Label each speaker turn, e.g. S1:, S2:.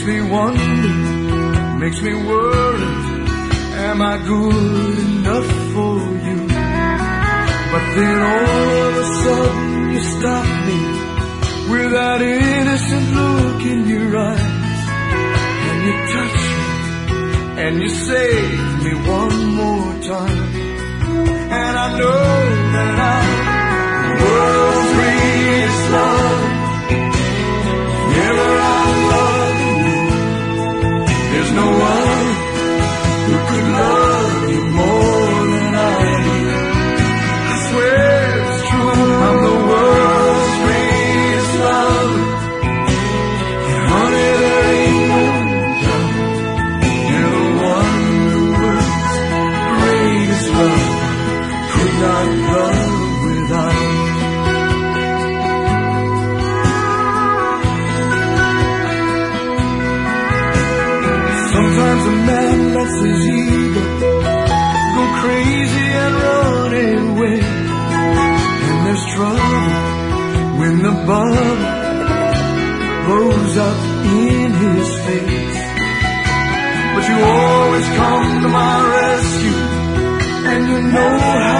S1: me wonder, makes me worry, am I good enough for you? But then all of a sudden you stop me with that innocent look in your eyes, and you touch me and you save me one more time. And I know that I'm the world's greatest love. Ever I'm loving you. There's no one who could love you more than I do. I swear it's true, I'm the world's greatest love. And honey, there ain't no doubt, you're the one the world's greatest love could not love without. Sometimes a man lets his ego go crazy and run away, and there's trouble when the bubble blows up in his face. But you always come to my rescue, and you know how